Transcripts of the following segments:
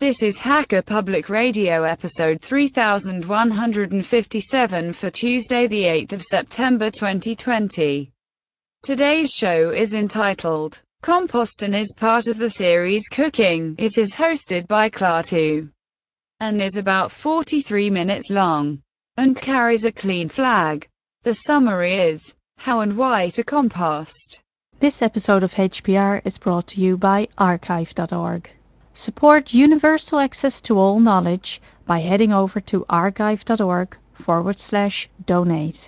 This is Hacker Public Radio episode 3157 for Tuesday the 8th of September 2020. Today's show is entitled Compost and is part of the series Cooking. It is hosted by Klaatu and is about 43 minutes long and carries a clean flag. The summary is how and why to compost. This episode of HPR is brought to you by archive.org. Support universal access to all knowledge by heading over to archive.org/donate.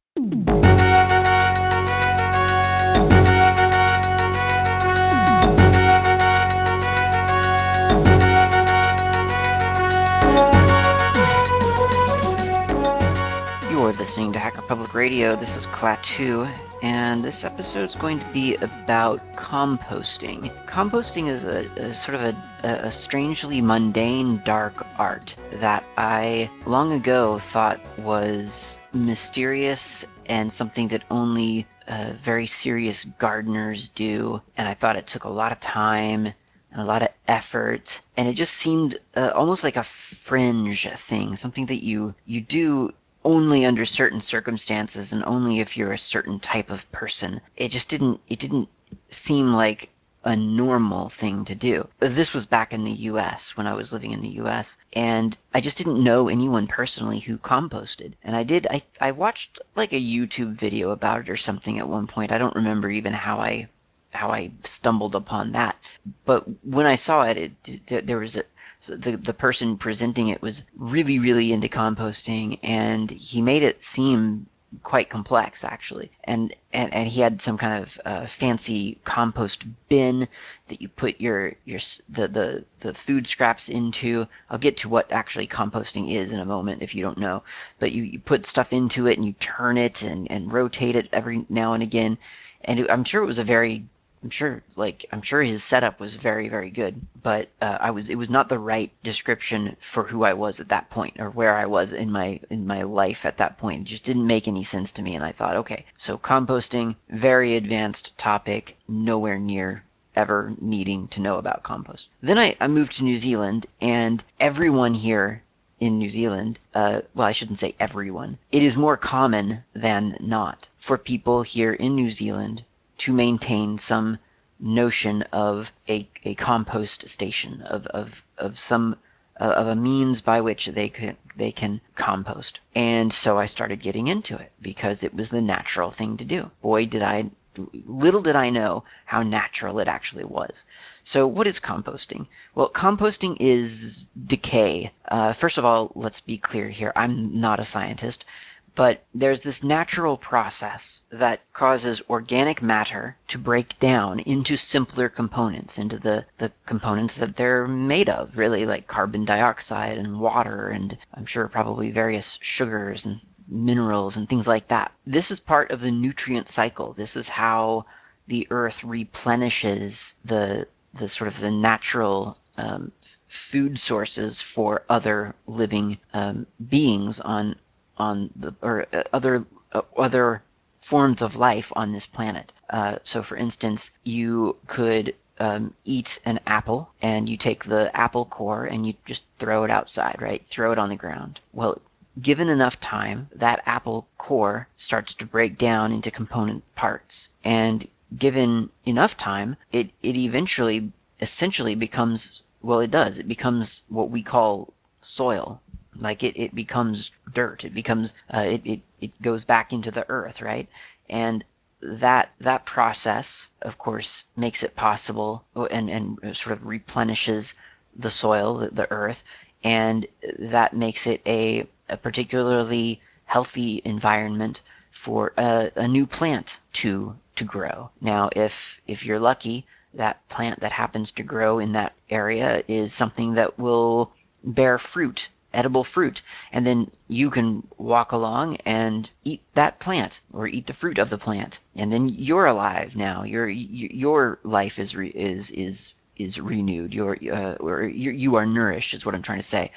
You're listening to Hacker Public Radio. This is Klaatu, and this episode is going to be about composting. Composting is a sort of a strangely mundane, dark art that I long ago thought was mysterious and something that only very serious gardeners do, and I thought it took a lot of time and a lot of effort, and it just seemed almost like a fringe thing, something that you do only under certain circumstances and only if you're a certain type of person. It didn't seem like a normal thing to do. This was back in the US, when I was living in the US, and I just didn't know anyone personally who composted. And I watched like a YouTube video about it or something at one point. I don't remember even how I stumbled upon that. But when I saw it, there was so the person presenting it was really, really into composting, and he made it seem quite complex, actually. And he had some kind of fancy compost bin that you put the food scraps into. I'll get to what actually composting is in a moment if you don't know. But you put stuff into it and you turn it and rotate it every now and again. And I'm sure it was I'm sure his setup was very, very good, but it was not the right description for who I was at that point, or where I was in my life at that point. It just didn't make any sense to me, and I thought, okay, so composting, very advanced topic, nowhere near ever needing to know about compost. Then I moved to New Zealand, and everyone here in New Zealand, well, I shouldn't say everyone, it is more common than not for people here in New Zealand to maintain some notion of a compost station, of a means by which they can compost. And so I started getting into it because it was the natural thing to do. Little did I know how natural it actually was. So what is composting? Well, composting is decay. First of all, let's be clear here. I'm not a scientist. But there's this natural process that causes organic matter to break down into simpler components, into the components that they're made of, really, like carbon dioxide and water, and I'm sure probably various sugars and minerals and things like that. This is part of the nutrient cycle. This is how the earth replenishes the sort of the natural food sources for other living beings on the or other forms of life on this planet. So, for instance, you could eat an apple, and you take the apple core and you just throw it outside, right? Throw it on the ground. Well, given enough time, that apple core starts to break down into component parts, and given enough time, it eventually, essentially becomes, well, it does. It becomes what we call soil. Like it becomes dirt. It becomes it goes back into the earth, right? And that process, of course, makes it possible and sort of replenishes the soil, the earth, and that makes it a particularly healthy environment for a new plant to grow. Now, if you're lucky, that plant that happens to grow in that area is something that will bear fruit, edible fruit, and then you can walk along and eat that plant or eat the fruit of the plant, and then you're alive now. Your life is renewed. You are nourished, is what I'm trying to say.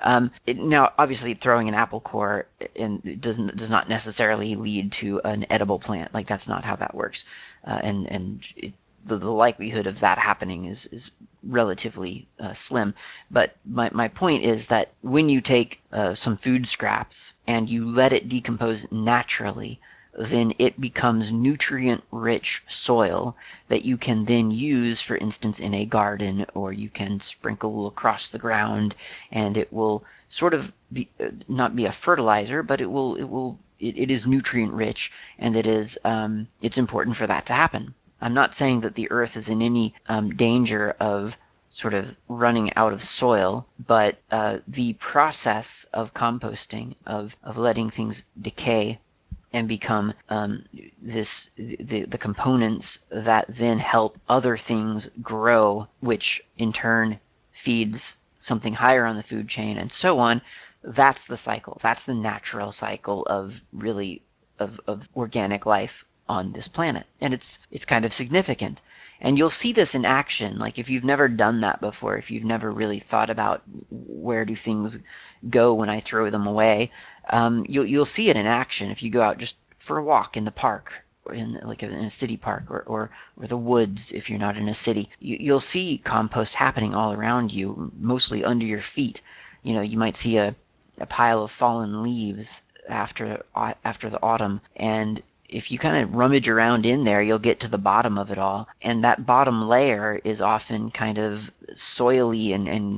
Now, obviously, throwing an apple core does not necessarily lead to an edible plant. Like, that's not how that works, and the likelihood of that happening is relatively slim. But my point is that when you take some food scraps and you let it decompose naturally, then it becomes nutrient-rich soil that you can then use, for instance, in a garden, or you can sprinkle across the ground, and it will sort of be, not be a fertilizer, but it is nutrient-rich, and it's important for that to happen. I'm not saying that the earth is in any danger of sort of running out of soil, but the process of composting, of letting things decay and become the components that then help other things grow, which in turn feeds something higher on the food chain, and so on. That's the cycle. That's the natural cycle of really of organic life on this planet, and it's kind of significant. And you'll see this in action. Like if you've never done that before, if you've never really thought about where do things go when I throw them away, you'll see it in action if you go out just for a walk in the park, or in a city park, or the woods if you're not in a city. You'll see compost happening all around you, mostly under your feet. You might see a pile of fallen leaves after the autumn, and if you kind of rummage around in there, you'll get to the bottom of it all. And that bottom layer is often kind of soily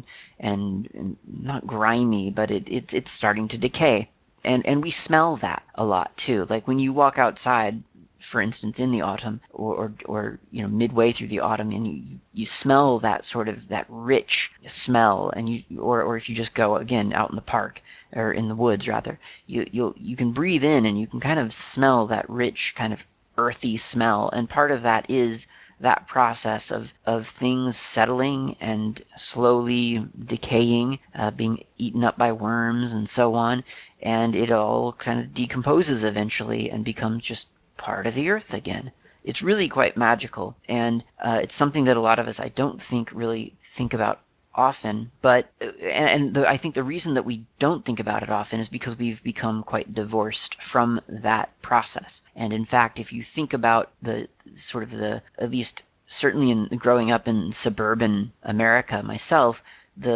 and not grimy, but it's starting to decay. And we smell that a lot too. Like when you walk outside, for instance, in the autumn, or midway through the autumn, and you smell that sort of that rich smell, and or if you just go again out in the park or in the woods rather, you can breathe in and you can kind of smell that rich kind of earthy smell, and part of that is that process of things settling and slowly decaying, being eaten up by worms and so on, and it all kind of decomposes eventually and becomes just part of the earth again. It's really quite magical, and it's something that a lot of us I don't think really think about often. But I think the reason that we don't think about it often is because we've become quite divorced from that process. And in fact, if you think about the sort of at least certainly in growing up in suburban America myself,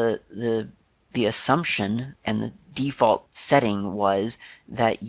the assumption and the default setting was that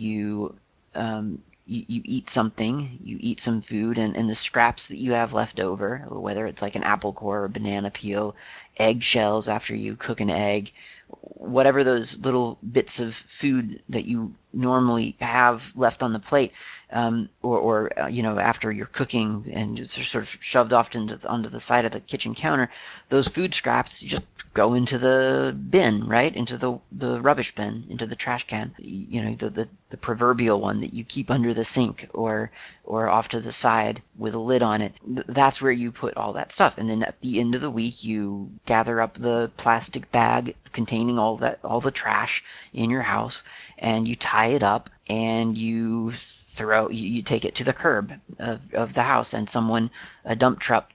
you eat something, you eat some food, and the scraps that you have left over, whether it's like an apple core or banana peel, eggshells after you cook an egg, whatever those little bits of food that you normally have left on the plate, or after you're cooking and it's sort of shoved off onto the side of the kitchen counter, those food scraps just go into the bin, right? Into the rubbish bin, into the trash can. The proverbial one that you keep under the sink or off to the side with a lid on it. That's where you put all that stuff. And then at the end of the week, you gather up the plastic bag containing all the trash in your house, and you tie it up, and you take it to the curb of the house, and a dump truck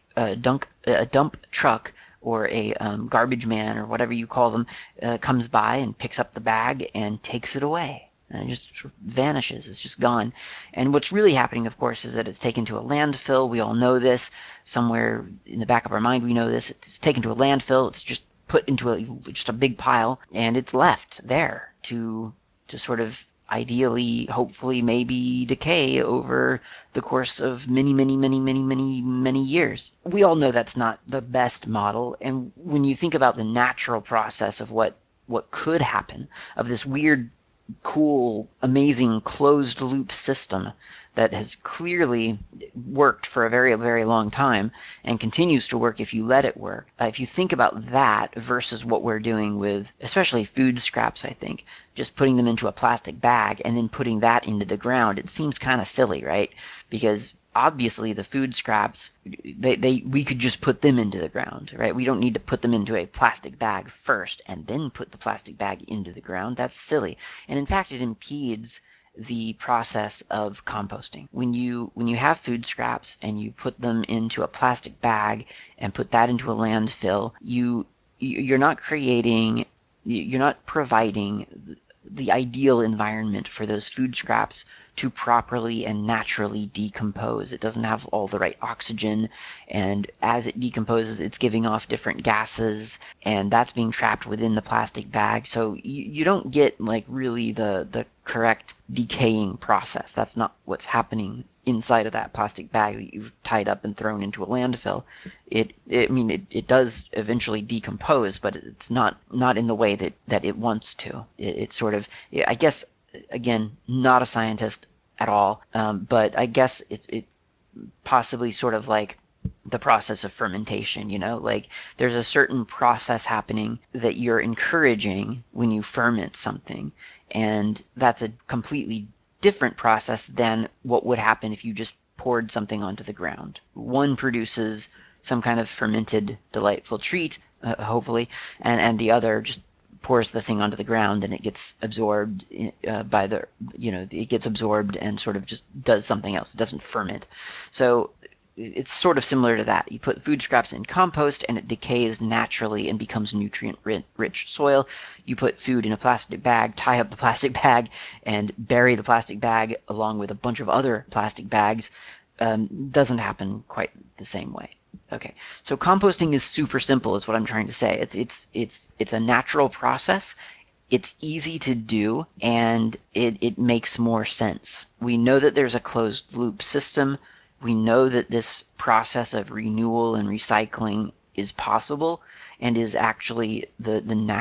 or a garbage man or whatever you call them comes by and picks up the bag and takes it away. And it just sort of vanishes. It's just gone. And what's really happening, of course, is that it's taken to a landfill. We all know this. Somewhere in the back of our mind, we know this. It's taken to a landfill. It's just put into just a big pile, and it's left there to sort of ideally, hopefully, maybe decay over the course of many, many, many, many, many, many years. We all know that's not the best model, and when you think about the natural process of what could happen, of this weird, cool, amazing closed loop system that has clearly worked for a very, very long time and continues to work if you let it work. If you think about that versus what we're doing with especially food scraps, I think, just putting them into a plastic bag and then putting that into the ground, it seems kind of silly, right? Because obviously the food scraps, we could just put them into the ground, right? We don't need to put them into a plastic bag first and then put the plastic bag into the ground. That's silly. And in fact, it impedes the process of composting. When you have food scraps and you put them into a plastic bag and put that into a landfill, you're not providing the ideal environment for those food scraps to properly and naturally decompose. It doesn't have all the right oxygen, and as it decomposes, it's giving off different gases, and that's being trapped within the plastic bag. So you don't get like really the correct decaying process. That's not what's happening inside of that plastic bag that you've tied up and thrown into a landfill. It does eventually decompose, but it's not in the way that it wants to. It's sort of, I guess, again, not a scientist at all, but I guess it possibly sort of like the process of fermentation, like there's a certain process happening that you're encouraging when you ferment something, and that's a completely different process than what would happen if you just poured something onto the ground. One produces some kind of fermented delightful treat, hopefully, and the other just pours the thing onto the ground and it gets absorbed it gets absorbed and sort of just does something else. It doesn't ferment. So it's sort of similar to that. You put food scraps in compost and it decays naturally and becomes nutrient-rich soil. You put food in a plastic bag, tie up the plastic bag, and bury the plastic bag along with a bunch of other plastic bags. Doesn't happen quite the same way. Okay, so composting is super simple is what I'm trying to say. It's a natural process. It's easy to do, and it makes more sense. We know that there's a closed loop system. We know that this process of renewal and recycling is possible and is actually the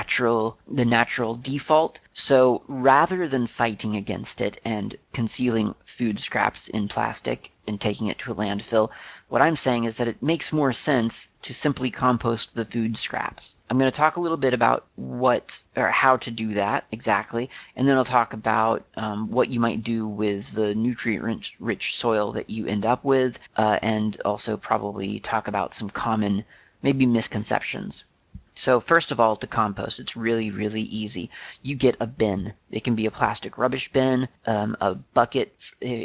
natural default. So rather than fighting against it and concealing food scraps in plastic and taking it to a landfill, what I'm saying is that it makes more sense to simply compost the food scraps. I'm going to talk a little bit about how to do that exactly, and then I'll talk about what you might do with the nutrient-rich soil that you end up with, and also probably talk about some common maybe misconceptions. So first of all, to compost, it's really, really easy. You get a bin. It can be a plastic rubbish bin, a bucket,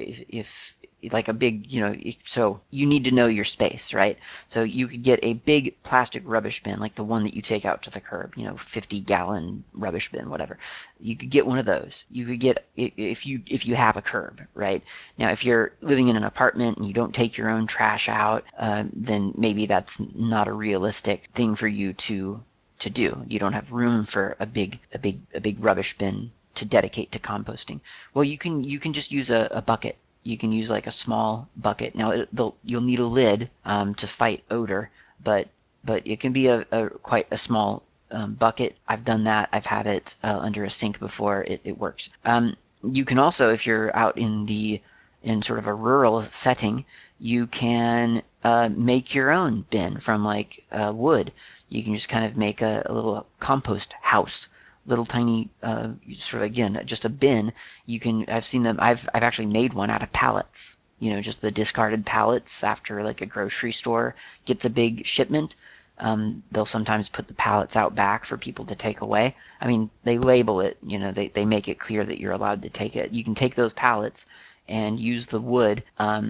if like a big, so you need to know your space, right? So you could get a big plastic rubbish bin, like the one that you take out to the curb, 50-gallon rubbish bin, whatever. You could get one of those. You could get, if you have a curb, right? Now, if you're living in an apartment and you don't take your own trash out, then maybe that's not a realistic thing for you to do. You don't have room for a big rubbish bin to dedicate to composting. Well, you can just use a bucket. You can use like a small bucket. Now you'll need a lid to fight odor, but it can be a quite a small bucket. I've done that. I've had it under a sink before. It works. You can also, if you're out in sort of a rural setting, you can make your own bin from like wood. You can just kind of make a little compost house, little tiny sort of, again, just a bin. I've seen them. I've actually made one out of pallets. Just the discarded pallets after like a grocery store gets a big shipment. They'll sometimes put the pallets out back for people to take away. I mean, they label it. They make it clear that you're allowed to take it. You can take those pallets and use the wood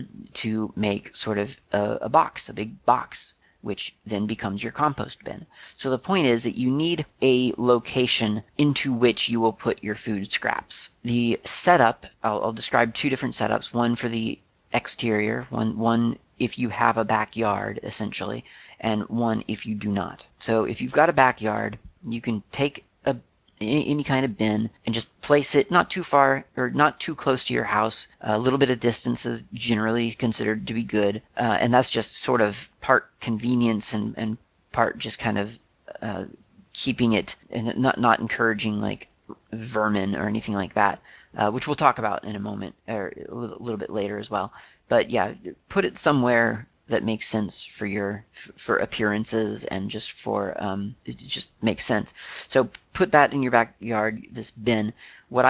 to make sort of a big box, which then becomes your compost bin. So the point is that you need a location into which you will put your food scraps. The setup, I'll describe two different setups, one for the exterior, one if you have a backyard, essentially, and one if you do not. So if you've got a backyard, you can take any kind of bin and just place it not too far or not too close to your house. A little bit of distance is generally considered to be good, and that's just sort of part convenience and part just kind of keeping it and not encouraging like vermin or anything like that, which we'll talk about in a moment or a little bit later as well. But yeah, put it somewhere that makes sense for appearances and just for it just makes sense. So put that in your backyard, this bin. What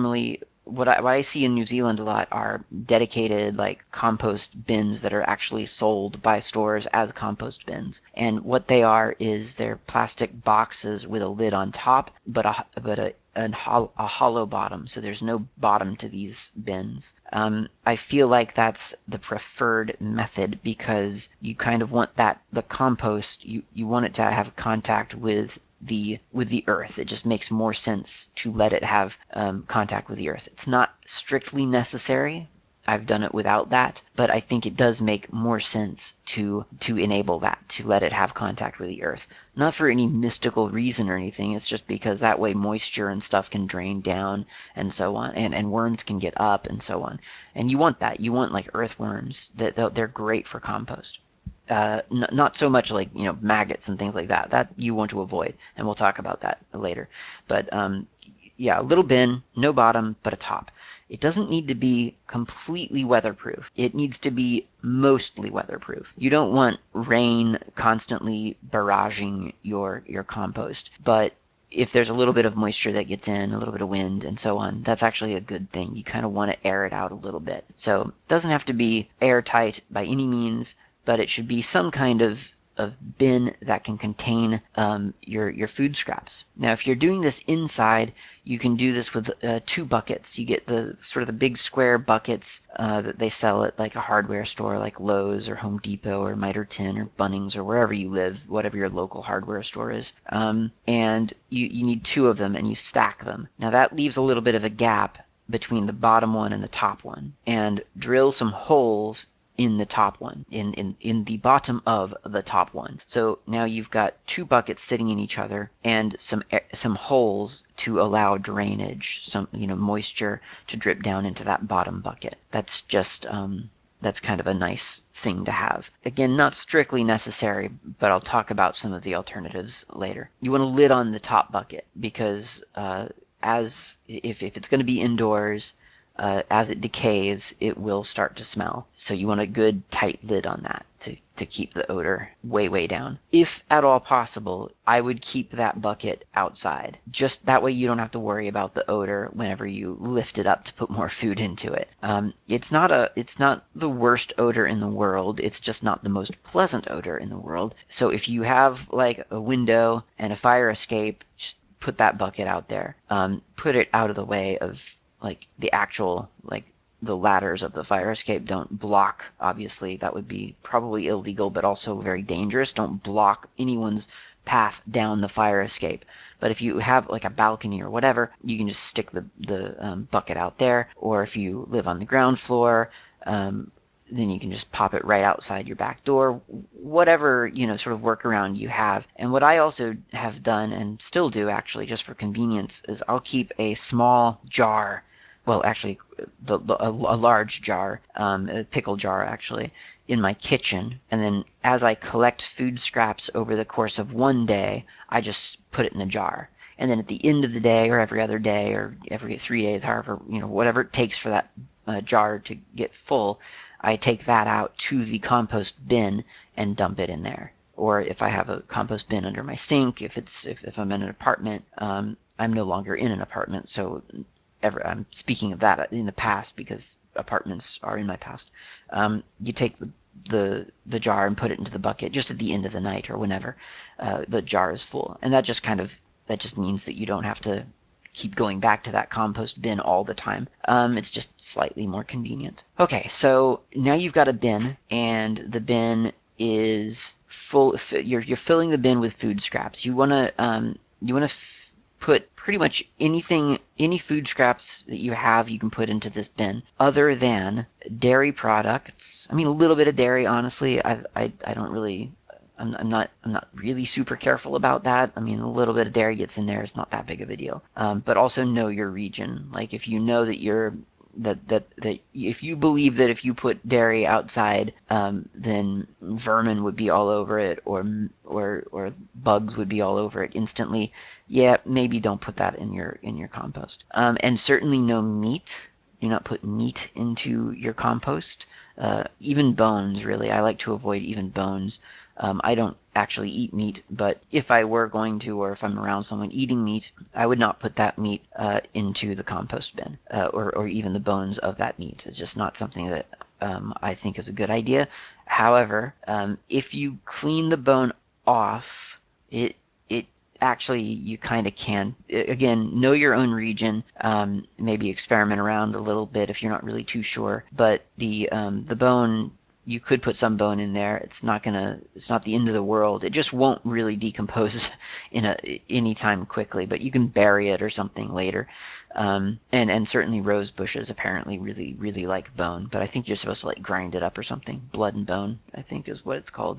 I see in New Zealand a lot are dedicated like compost bins that are actually sold by stores as compost bins. And what they are is they're plastic boxes with a lid on top, but a hollow bottom, so there's no bottom to these bins. I feel like that's the preferred method because you kind of want the compost, you want it to have contact with with the earth. It just makes more sense to let it have contact with the earth. It's not strictly necessary. I've done it without that, but I think it does make more sense to enable that, to let it have contact with the earth. Not for any mystical reason or anything, it's just because that way moisture and stuff can drain down and so on, and worms can get up and so on. And you want that. You want like earthworms. They're great for compost. Not so much like, maggots and things like that. That you want to avoid, and we'll talk about that later. But yeah, a little bin, no bottom, but a top. It doesn't need to be completely weatherproof. It needs to be mostly weatherproof. You don't want rain constantly barraging your compost, but if there's a little bit of moisture that gets in, a little bit of wind and so on, that's actually a good thing. You kind of want to air it out a little bit. So it doesn't have to be airtight by any means, but it should be some kind of bin that can contain your food scraps. Now, if you're doing this inside, you can do this with 2 buckets. You get the sort of the big square buckets that they sell at like a hardware store like Lowe's or Home Depot or Mitre 10 or Bunnings or wherever you live, whatever your local hardware store is. And you need 2 of them, and you stack them. Now that leaves a little bit of a gap between the bottom one and the top one, and drill some holes in the top one, in the bottom of the top one. So now you've got 2 buckets sitting in each other and some holes to allow drainage, some moisture to drip down into that bottom bucket. That's just that's kind of a nice thing to have. Again, not strictly necessary, but I'll talk about some of the alternatives later. You want a lid on the top bucket because if it's going to be indoors, as it decays, it will start to smell. So you want a good tight lid on that to keep the odor way, way down. If at all possible, I would keep that bucket outside. Just that way you don't have to worry about the odor whenever you lift it up to put more food into it. It's not the worst odor in the world. It's just not the most pleasant odor in the world. So if you have like a window and a fire escape, just put that bucket out there. Put it out of the way of like the actual the ladders of the fire escape. Don't block, obviously that would be probably illegal, but also very dangerous. Don't block anyone's path down the fire escape. But if you have like a balcony or whatever, you can just stick the bucket out there. Or if you live on the ground floor, then you can just pop it right outside your back door. Whatever sort of workaround you have. And what I also have done, and still do actually, just for convenience, is I'll keep a small jar. Well, actually, a large jar, a pickle jar actually, in my kitchen. And then as I collect food scraps over the course of one day, I just put it in the jar. And then at the end of the day, or every other day, or every 3 days, however, whatever it takes for that jar to get full, I take that out to the compost bin and dump it in there. Or if I have a compost bin under my sink, if I'm in an apartment, I'm no longer in an apartment, so I'm speaking of that in the past because apartments are in my past. You take the jar and put it into the bucket just at the end of the night or whenever the jar is full, and that just means that you don't have to keep going back to that compost bin all the time. It's just slightly more convenient. Okay, so now you've got a bin, and the bin is full. You're filling the bin with food scraps. You wanna put pretty much anything, any food scraps that you have, you can put into this bin, other than dairy products. I mean, a little bit of dairy, honestly. I don't really. I'm not really super careful about that. I mean, a little bit of dairy gets in there. It's not that big of a deal. But also know your region. Like if you know that that if you believe that if you put dairy outside, then vermin would be all over it, or bugs would be all over it instantly, yeah, maybe don't put that in your compost. And certainly no meat. Do not put meat into your compost. Even bones, really. I like to avoid even bones. I don't actually eat meat, but if I were going to, or if I'm around someone eating meat, I would not put that meat into the compost bin, or even the bones of that meat. It's just not something that I think is a good idea. However, if you clean the bone off, it actually you kind of can. Again, know your own region. Maybe experiment around a little bit if you're not really too sure. But the bone you could put some bone in there. It's not the end of the world. It just won't really decompose any time quickly, but you can bury it or something later. And certainly rose bushes apparently really, really like bone, but I think you're supposed to like grind it up or something. Blood and bone, I think is what it's called.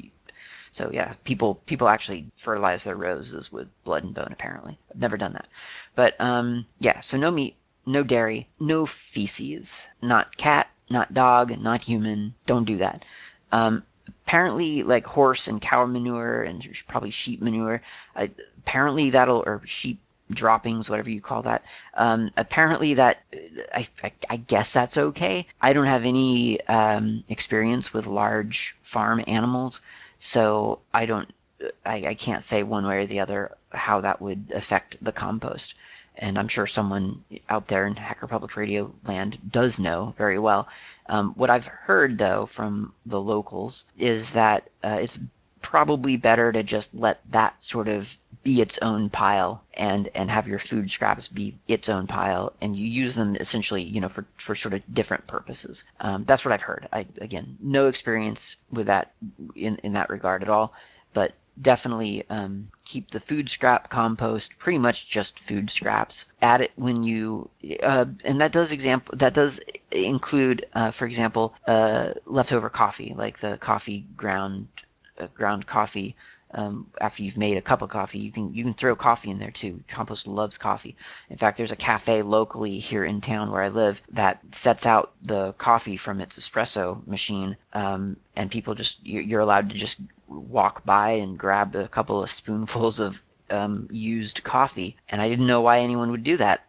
So yeah, people actually fertilize their roses with blood and bone apparently. I've never done that. But yeah, so no meat, no dairy, no feces. Not cat, not dog, not human. Don't do that. Apparently like horse and cow manure and probably sheep manure, apparently that'll, or sheep droppings, whatever you call that. Apparently that, I guess that's okay. I don't have any experience with large farm animals, so I can't say one way or the other how that would affect the compost. And I'm sure someone out there in Hacker Public Radio land does know very well. What I've heard, though, from the locals is that it's probably better to just let that sort of be its own pile and have your food scraps be its own pile, and you use them essentially, for sort of different purposes. That's what I've heard. Again, no experience with that in that regard at all, but definitely keep the food scrap compost pretty much just food scraps. Add it when you and that does include, for example, leftover coffee, like the coffee ground coffee. After you've made a cup of coffee, you can throw coffee in there too. Compost loves coffee. In fact, there's a cafe locally here in town where I live that sets out the coffee from its espresso machine, and people just, you're allowed to just walk by and grab a couple of spoonfuls of used coffee, and I didn't know why anyone would do that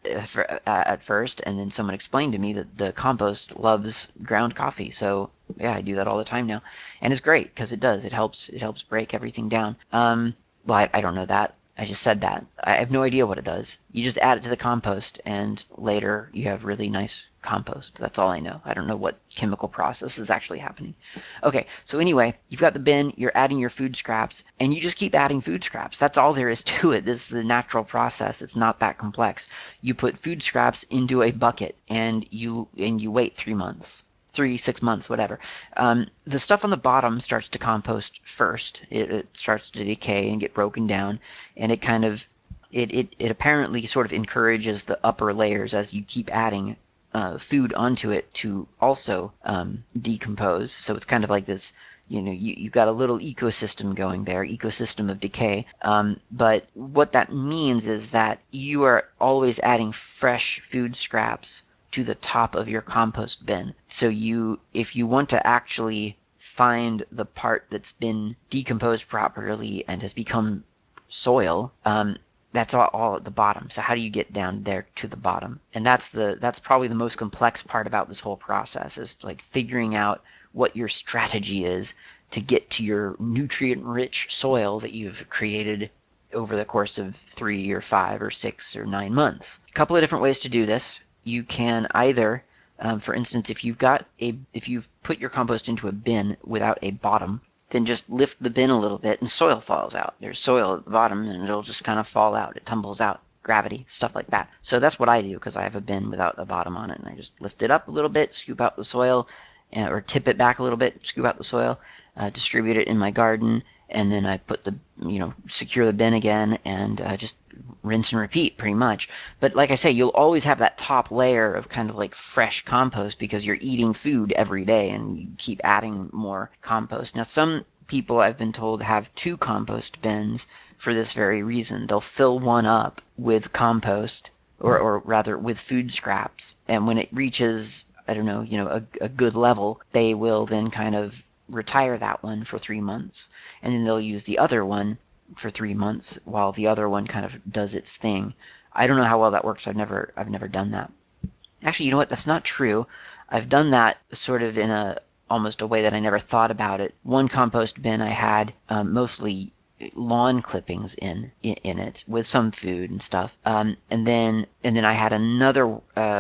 at first, and then someone explained to me that the compost loves ground coffee. So yeah, I do that all the time now, and it's great because it helps break everything down. Well, I don't know that. I just said that. I have no idea what it does. You just add it to the compost, and later you have really nice compost. That's all I know. I don't know what chemical process is actually happening. Okay, so anyway, you've got the bin, you're adding your food scraps, and you just keep adding food scraps. That's all there is to it. This is a natural process. It's not that complex. You put food scraps into a bucket, and you wait 3 months. 3, 6 months, whatever. The stuff on the bottom starts to compost first. It starts to decay and get broken down, and it kind of, it apparently sort of encourages the upper layers as you keep adding food onto it to also decompose. So it's kind of like this, you've got a little ecosystem going there, ecosystem of decay. But what that means is that you are always adding fresh food scraps to the top of your compost bin. So if you want to actually find the part that's been decomposed properly and has become soil, that's all at the bottom. So how do you get down there to the bottom? And that's probably the most complex part about this whole process, is like figuring out what your strategy is to get to your nutrient-rich soil that you've created over the course of 3 or 5 or 6 or 9 months. A couple of different ways to do this. You can either, for instance, if you've put your compost into a bin without a bottom, then just lift the bin a little bit and soil falls out. There's soil at the bottom and it'll just kind of fall out. It tumbles out. Gravity, stuff like that. So that's what I do, because I have a bin without a bottom on it, and I just lift it up a little bit, scoop out the soil, or tip it back a little bit, scoop out the soil, distribute it in my garden, and then I put secure the bin again, and just rinse and repeat pretty much. But like I say, you'll always have that top layer of kind of like fresh compost because you're eating food every day and you keep adding more compost. Now, some people, I've been told, have 2 compost bins for this very reason. They'll fill one up with compost, or rather with food scraps, and when it reaches, I don't know, a good level, they will then kind of retire that one for 3 months, and then they'll use the other one for 3 months while the other one kind of does its thing. I don't know how well that works. I've never done that. Actually, you know what? That's not true. I've done that sort of in almost a way that I never thought about it. One compost bin I had mostly lawn clippings in it with some food and stuff. And then I had another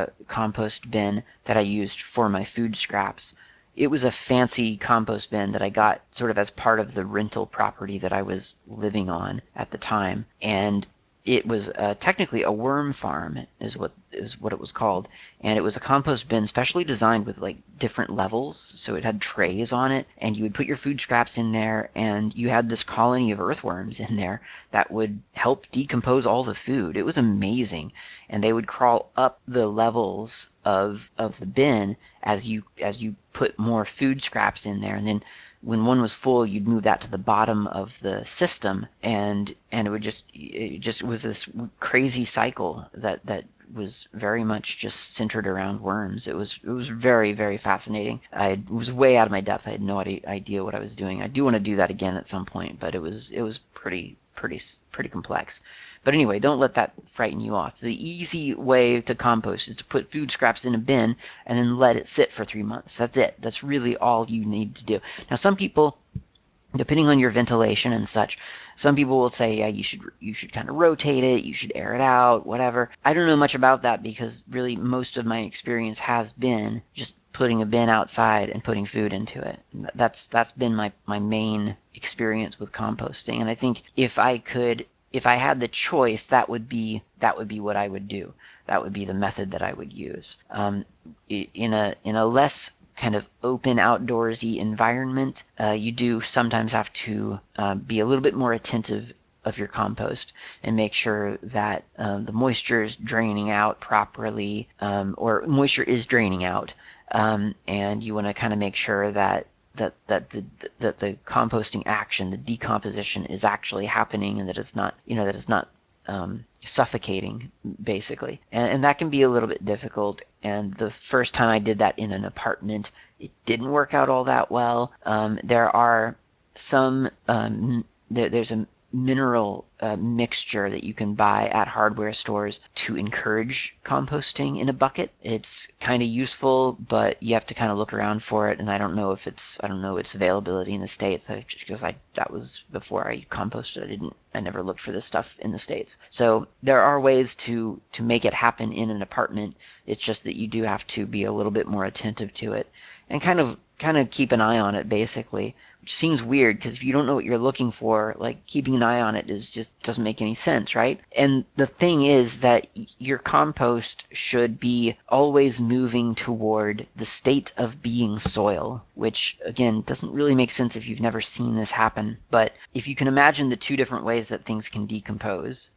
compost bin that I used for my food scraps. It was a fancy compost bin that I got sort of as part of the rental property that I was living on at the time. And it was technically a worm farm is what it was called, and it was a compost bin specially designed with like different levels, so it had trays on it, and you would put your food scraps in there, and you had this colony of earthworms in there that would help decompose all the food. It was amazing, and they would crawl up the levels of the bin as you put more food scraps in there, and then when one was full, you'd move that to the bottom of the system, and it was this crazy cycle that was very much just centered around worms. It was very, very fascinating. I was way out of my depth. I had no idea what I was doing. I do want to do that again at some point, but it was pretty complex. But anyway, don't let that frighten you off. The easy way to compost is to put food scraps in a bin and then let it sit for 3 months. That's it. That's really all you need to do. Now, some people, depending on your ventilation and such, some people will say, yeah, you should kind of rotate it, you should air it out, whatever. I don't know much about that because really most of my experience has been just putting a bin outside and putting food into it. That's been my main experience with composting. And I think if I had the choice, that would be what I would do. That would be the method that I would use. In a less kind of open outdoorsy environment, you do sometimes have to be a little bit more attentive of your compost and make sure that the moisture is draining out properly, or moisture is draining out, and you want to kind of make sure that the composting action, the decomposition, is actually happening, and that it's not suffocating, basically. And that can be a little bit difficult. And the first time I did that in an apartment, it didn't work out all that well. There are some there's a mineral mixture that you can buy at hardware stores to encourage composting in a bucket. It's kind of useful, but you have to kind of look around for it, and I don't know its availability in the States, because that was before I composted. I never looked for this stuff in the States. So there are ways to make it happen in an apartment. It's just that you do have to be a little bit more attentive to it and kind of keep an eye on it, basically, which seems weird because if you don't know what you're looking for, like, keeping an eye on it is just doesn't make any sense, right? And the thing is that your compost should be always moving toward the state of being soil, which again doesn't really make sense if you've never seen this happen. But if you can imagine the two different ways that things can decompose,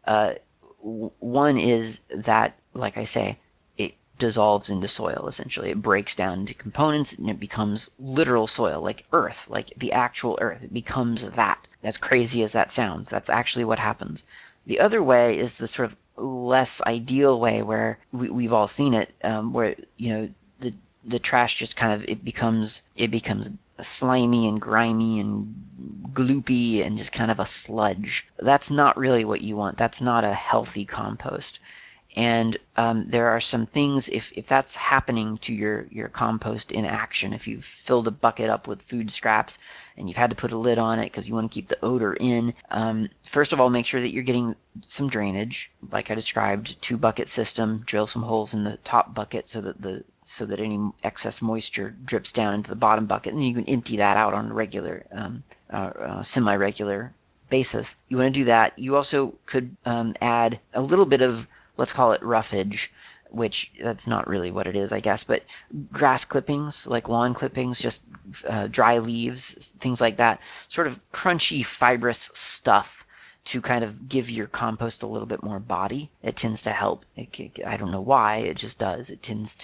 one is that, like I say, it dissolves into soil. Essentially, it breaks down into components and it becomes literal soil, like earth, like the actual earth. It becomes that. As crazy as that sounds, that's actually what happens. The other way is the sort of less ideal way, where we've all seen it, where the trash just kind of it becomes slimy and grimy and gloopy and just kind of a sludge. That's not really what you want. That's not a healthy compost. And there are some things, if that's happening to your compost in action, if you've filled a bucket up with food scraps and you've had to put a lid on it because you want to keep the odor in, first of all, make sure that you're getting some drainage, like I described, 2-bucket system. Drill some holes in the top bucket so that any excess moisture drips down into the bottom bucket, and then you can empty that out on a regular, semi-regular basis. You want to do that. You also could add a little bit of, let's call it roughage, which that's not really what it is, I guess, but grass clippings, like lawn clippings, just dry leaves, things like that, sort of crunchy, fibrous stuff to kind of give your compost a little bit more body. It tends to help. I don't know why, it just does. It tends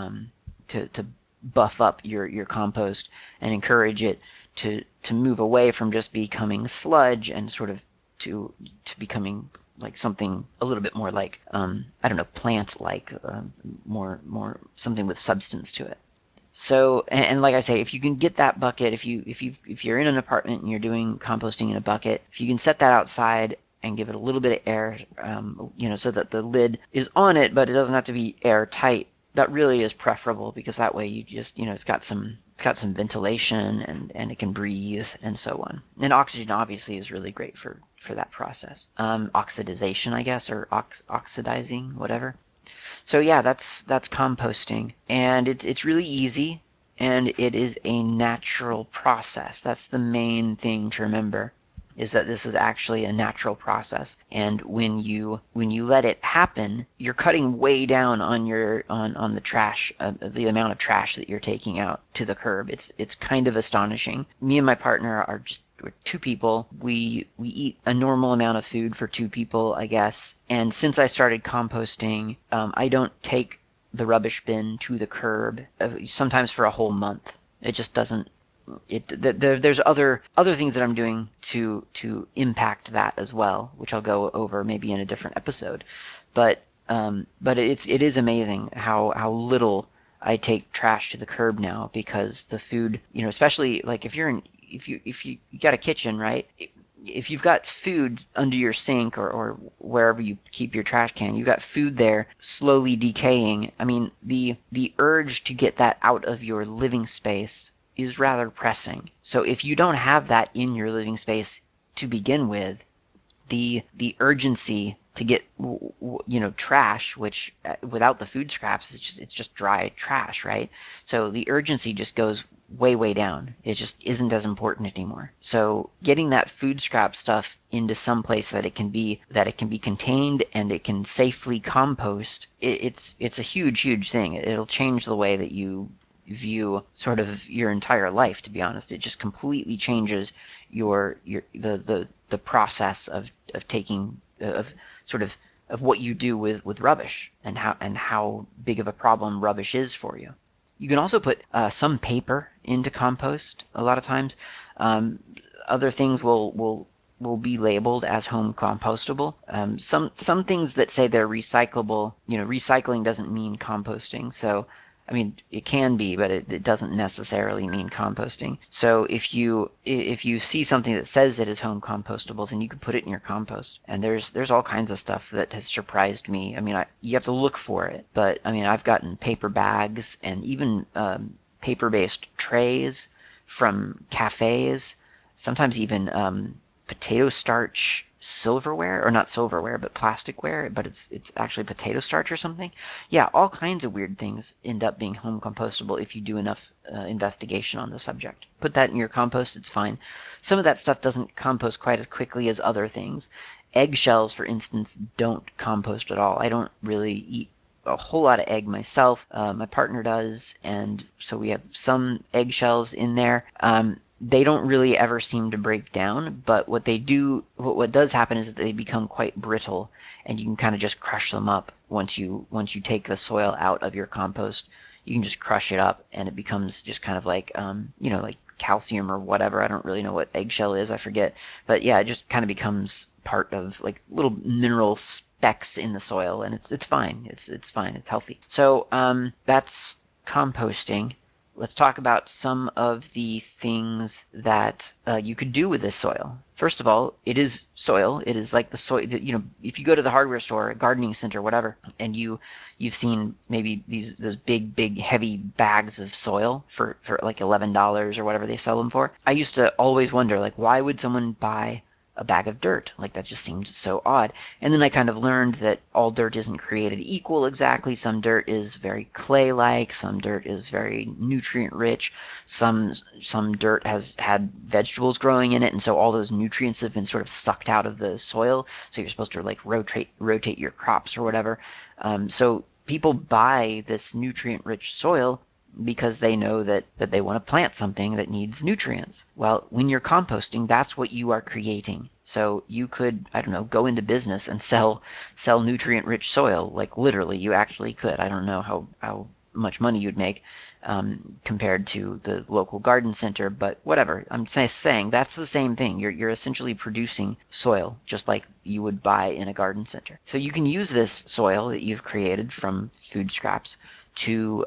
to buff up your compost and encourage it to move away from just becoming sludge and sort of to becoming like something a little bit more like, I don't know, plant-like, more something with substance to it. So, and like I say, if you can get that bucket, if you're in an apartment and you're doing composting in a bucket, if you can set that outside and give it a little bit of air, so that the lid is on it, but it doesn't have to be airtight. That really is preferable, because that way you just, it's got some ventilation, and it can breathe and so on. And oxygen obviously is really great for that process. Oxidization, I guess, or oxidizing, whatever. So yeah, that's composting, and it's really easy, and it is a natural process. That's the main thing to remember. is that this is actually a natural process. And when you let it happen, you're cutting way down on your on the trash, the amount of trash that you're taking out to the curb. It's kind of astonishing. Me and my partner are just we're two people. We eat a normal amount of food for two people, I guess. And since I started composting, I don't take the rubbish bin to the curb sometimes for a whole month. It just doesn't. There's other things that I'm doing to impact that as well, which I'll go over maybe in a different episode. But it is amazing how little I take trash to the curb now, because the food, especially like if you got a kitchen, right? If you've got food under your sink, or wherever you keep your trash can, you've got food there slowly decaying. I mean, the urge to get that out of your living space is rather pressing. So if you don't have that in your living space to begin with, the urgency to get trash, which without the food scraps it's just dry trash, right? So the urgency just goes way down. It just isn't as important anymore. So getting that food scrap stuff into some place that it can be contained and it can safely compost, it's a huge thing. It'll change the way that you view sort of your entire life, to be honest. It just completely changes the process of taking of sort of what you do with rubbish, and how big of a problem rubbish is for you. You can also put some paper into compost a lot of times. Um, Other things will be labeled as home compostable. Some things that say they're recyclable, recycling doesn't mean composting. So I mean, it can be, but it doesn't necessarily mean composting. So if you see something that says it is home compostable, then you can put it in your compost. And there's all kinds of stuff that has surprised me. I mean, you have to look for it, but I mean, I've gotten paper bags and even paper-based trays from cafes. Sometimes even potato starch silverware, or not silverware, but plasticware, but it's actually potato starch or something. Yeah, all kinds of weird things end up being home compostable if you do enough investigation on the subject. Put that in your compost, it's fine. Some of that stuff doesn't compost quite as quickly as other things. Eggshells, for instance, don't compost at all. I don't really eat a whole lot of egg myself. My partner does, and so we have some eggshells in there. They don't really ever seem to break down, but what does happen is that they become quite brittle, and you can kind of just crush them up once you take the soil out of your compost. You can just crush it up, and it becomes just kind of like like calcium or whatever. I don't really know what eggshell is. I forget, but yeah, it just kind of becomes part of like little mineral specks in the soil, and it's fine. It's fine. It's healthy. So that's composting. Let's talk about some of the things that you could do with this soil. First of all, it is soil. It is like the soil. If you go to the hardware store, a gardening center, whatever, and you've seen maybe those big heavy bags of soil for like $11 or whatever they sell them for. I used to always wonder, like, why would someone buy a bag of dirt? Like, that just seemed so odd. And then I kind of learned that all dirt isn't created equal exactly. Some dirt is very clay-like, some dirt is very nutrient-rich, some dirt has had vegetables growing in it, and so all those nutrients have been sort of sucked out of the soil. So you're supposed to like rotate your crops or whatever. So people buy this nutrient-rich soil because they know that they want to plant something that needs nutrients. Well, when you're composting, that's what you are creating. So you could, I don't know, go into business and sell nutrient-rich soil. Like, literally, you actually could. I don't know how much money you'd make compared to the local garden center, but whatever. I'm saying that's the same thing. You're essentially producing soil just like you would buy in a garden center. So you can use this soil that you've created from food scraps to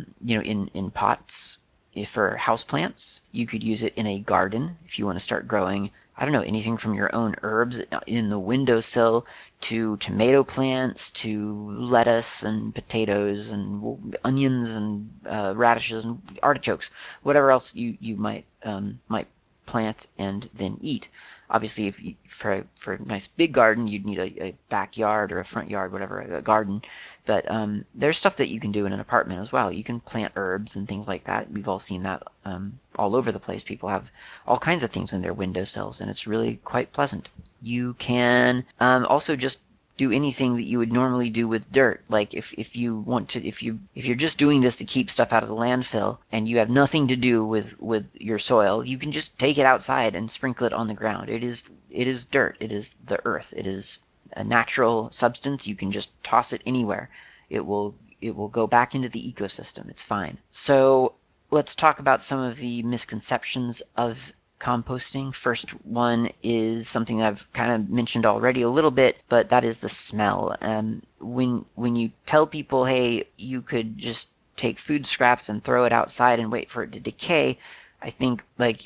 in pots for houseplants. You could use it in a garden if you want to start growing, I don't know, anything from your own herbs in the windowsill to tomato plants to lettuce and potatoes and onions and radishes and artichokes, whatever else you might plant and then eat. obviously, if you, for a nice big garden, you'd need a backyard or a front yard, whatever, a garden. But there's stuff that you can do in an apartment as well. You can plant herbs and things like that. We've all seen that all over the place. People have all kinds of things in their windowsills, and it's really quite pleasant. You can also just do anything that you would normally do with dirt. Like if you want to, if you're just doing this to keep stuff out of the landfill and you have nothing to do with your soil, you can just take it outside and sprinkle it on the ground. It is dirt. It is the earth. It is a natural substance. You can just toss it anywhere. It will go back into the ecosystem. It's fine. So let's talk about some of the misconceptions of composting. First one is something I've kind of mentioned already a little bit, but that is the smell. When you tell people, hey, you could just take food scraps and throw it outside and wait for it to decay, I think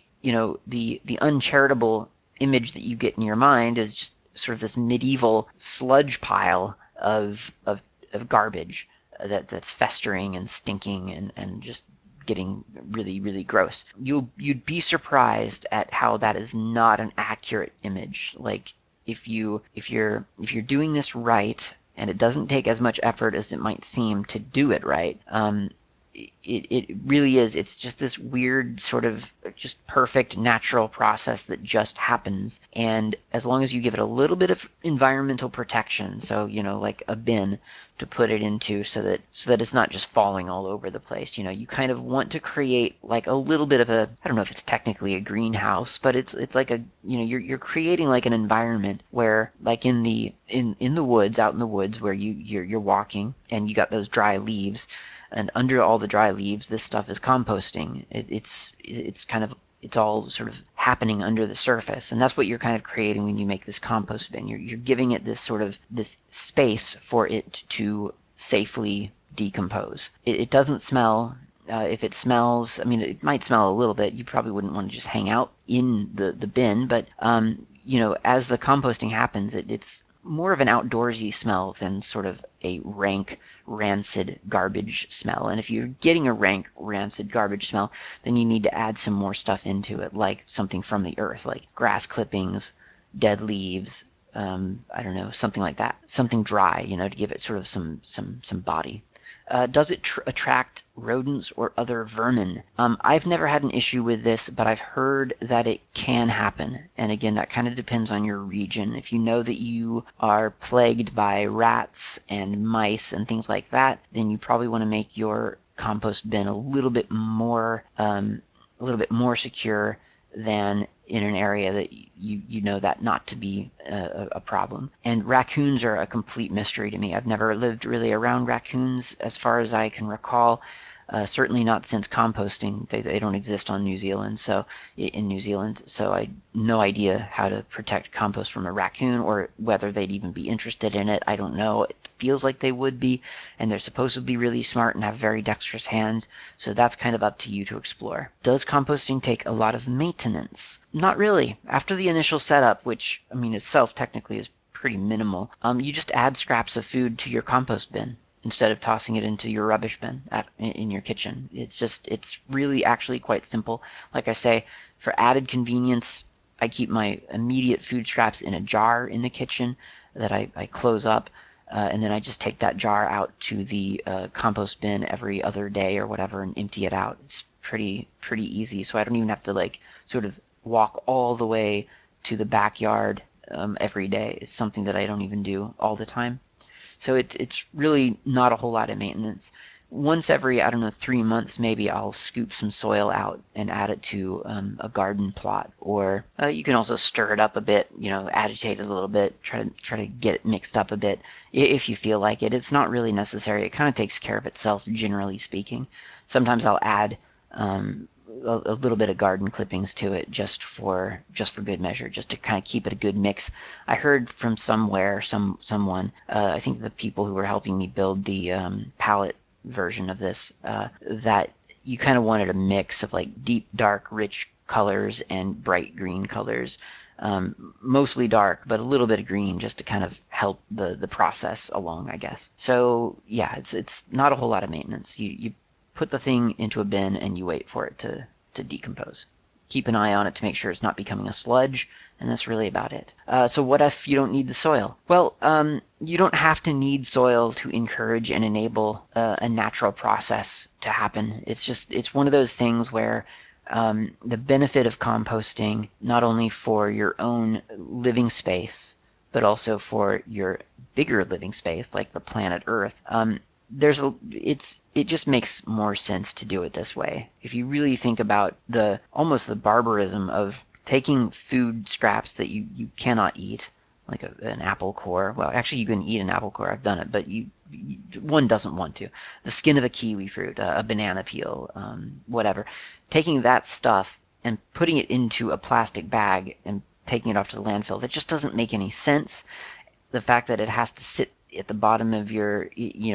the uncharitable image that you get in your mind is just sort of this medieval sludge pile of garbage that's festering and stinking and just getting really, really gross. You'd be surprised at how that is not an accurate image. Like if you're doing this right, and it doesn't take as much effort as it might seem to do it right, it really is. It's just this weird sort of just perfect natural process that just happens. And as long as you give it a little bit of environmental protection, so like a bin to put it into, so that it's not just falling all over the place. You kind of want to create like a little bit of a, I don't know if it's technically a greenhouse, but it's like a, you're creating like an environment where, like in the woods, out in the woods where you're walking and you got those dry leaves, and under all the dry leaves, this stuff is composting. It's all sort of happening under the surface, and that's what you're kind of creating when you make this compost bin. You're giving it this space for it to safely decompose. It doesn't smell. If it smells, I mean, it might smell a little bit. You probably wouldn't want to just hang out in the bin, but as the composting happens, it's more of an outdoorsy smell than sort of a rank, rancid garbage smell. And if you're getting a rank, rancid garbage smell, then you need to add some more stuff into it, like something from the earth, like grass clippings, dead leaves, I don't know, something like that. Something dry, to give it sort of some body. Does it attract rodents or other vermin? I've never had an issue with this, but I've heard that it can happen. And again, that kind of depends on your region. If you know that you are plagued by rats and mice and things like that, then you probably want to make your compost bin a little bit more secure than in an area that you know that not to be a problem. And raccoons are a complete mystery to me. I've never lived really around raccoons as far as I can recall. Certainly not since composting. They don't exist on New Zealand, so in New Zealand. So I no idea how to protect compost from a raccoon, or whether they'd even be interested in it. I don't know. It feels like they would be, and they're supposed to be really smart and have very dexterous hands. So that's kind of up to you to explore. Does composting take a lot of maintenance? Not really. After the initial setup, which I mean itself technically is pretty minimal, you just add scraps of food to your compost bin instead of tossing it into your rubbish bin in your kitchen. It's really actually quite simple. Like I say, for added convenience, I keep my immediate food scraps in a jar in the kitchen that I close up, and then I just take that jar out to the compost bin every other day or whatever and empty it out. It's pretty easy, so I don't even have to like sort of walk all the way to the backyard every day. It's something that I don't even do all the time. So it's really not a whole lot of maintenance. Once every, I don't know, 3 months maybe, I'll scoop some soil out and add it to a garden plot. Or you can also stir it up a bit, agitate it a little bit, try to get it mixed up a bit if you feel like it. It's not really necessary. It kind of takes care of itself, generally speaking. Sometimes I'll add a little bit of garden clippings to it just for good measure, just to kind of keep it a good mix. I heard from someone, I think the people who were helping me build the palette version of this, that you kind of wanted a mix of like deep, dark, rich colors and bright green colors. Mostly dark, but a little bit of green just to kind of help the process along, I guess. So yeah, it's not a whole lot of maintenance. You put the thing into a bin and you wait for it to decompose. keep an eye on it to make sure it's not becoming a sludge, and that's really about it. So what if you don't need the soil? Well, you don't have to need soil to encourage and enable a natural process to happen. It's one of those things where the benefit of composting, not only for your own living space, but also for your bigger living space, like the planet Earth, it just makes more sense to do it this way. If you really think about almost the barbarism of taking food scraps that you cannot eat, like an apple core. Well, actually, you can eat an apple core. I've done it, but one doesn't want to. The skin of a kiwi fruit, a banana peel, whatever. Taking that stuff and putting it into a plastic bag and taking it off to the landfill, that just doesn't make any sense. The fact that it has to sit at the bottom of your,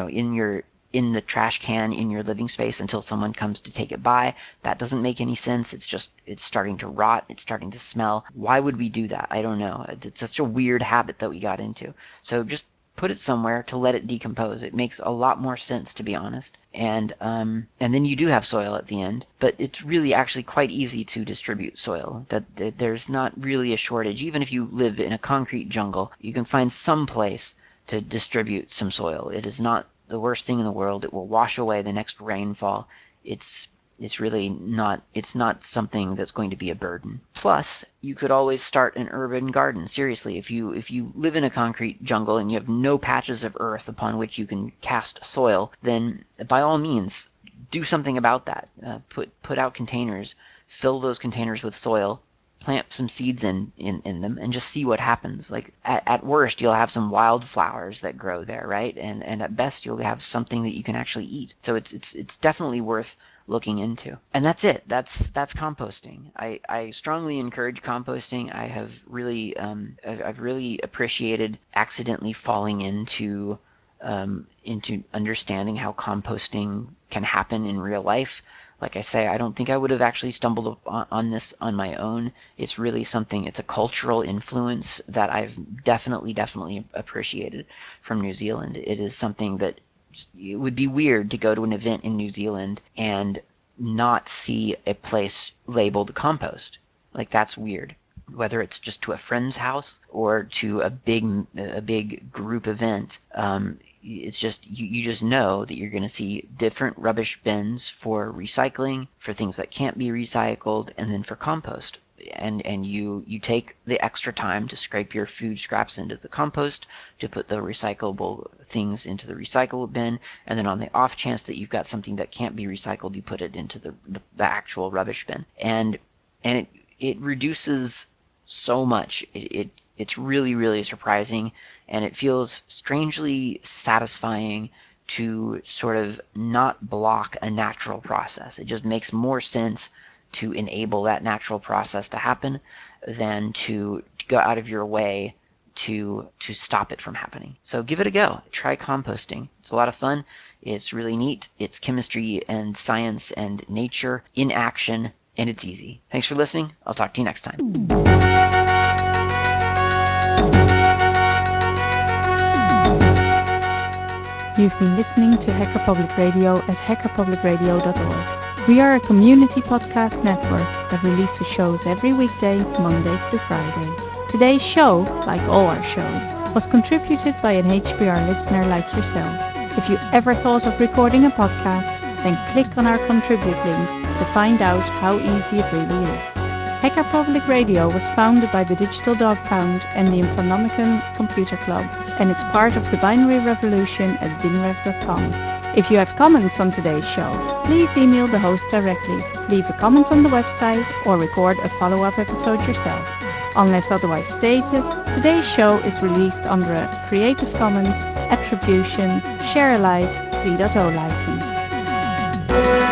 in the trash can in your living space until someone comes to take it by, that doesn't make any sense. It's starting to rot. It's starting to smell. Why would we do that? I don't know. It's such a weird habit that we got into. So just put it somewhere to let it decompose. It makes a lot more sense, to be honest. And then you do have soil at the end, but it's really actually quite easy to distribute soil. That there's not really a shortage. Even if you live in a concrete jungle, you can find some place to distribute some soil. It is not the worst thing in the world. It will wash away the next rainfall. It's really not, it's not something that's going to be a burden. Plus, you could always start an urban garden. Seriously, if you live in a concrete jungle and you have no patches of earth upon which you can cast soil, then by all means, do something about that. Put out containers, fill those containers with soil, plant some seeds in them, and just see what happens. Like at worst, you'll have some wildflowers that grow there, right? And at best, you'll have something that you can actually eat. So it's definitely worth looking into. And that's it. That's composting. I strongly encourage composting. I've really appreciated accidentally falling into understanding how composting can happen in real life. Like I say, I don't think I would have actually stumbled on this on my own. It's really something, it's a cultural influence that I've definitely appreciated from New Zealand. It is something that it would be weird to go to an event in New Zealand and not see a place labeled compost. Like, that's weird. Whether it's just to a friend's house or to a big group event, it's just you just know that you're going to see different rubbish bins for recycling, for things that can't be recycled, and then for compost. And you take the extra time to scrape your food scraps into the compost, to put the recyclable things into the recycle bin, and then on the off chance that you've got something that can't be recycled, you put it into the actual rubbish bin. And it reduces so much. It's really surprising, and it feels strangely satisfying to sort of not block a natural process. It just makes more sense to enable that natural process to happen than to go out of your way to stop it from happening. So give it a go. Try composting. It's a lot of fun. It's really neat. It's chemistry and science and nature in action, and it's easy. Thanks for listening. I'll talk to you next time. You've been listening to Hacker Public Radio at hackerpublicradio.org. We are a community podcast network that releases shows every weekday, Monday through Friday. Today's show, like all our shows, was contributed by an HPR listener like yourself. If you ever thought of recording a podcast, then click on our contribute link to find out how easy it really is. Hacker Public Radio was founded by the Digital Dog Pound and the Infonomicon Computer Club and is part of the binary revolution at binrev.com. If you have comments on today's show, please email the host directly, leave a comment on the website, or record a follow-up episode yourself. Unless otherwise stated, today's show is released under a Creative Commons Attribution Share Alike 3.0 license.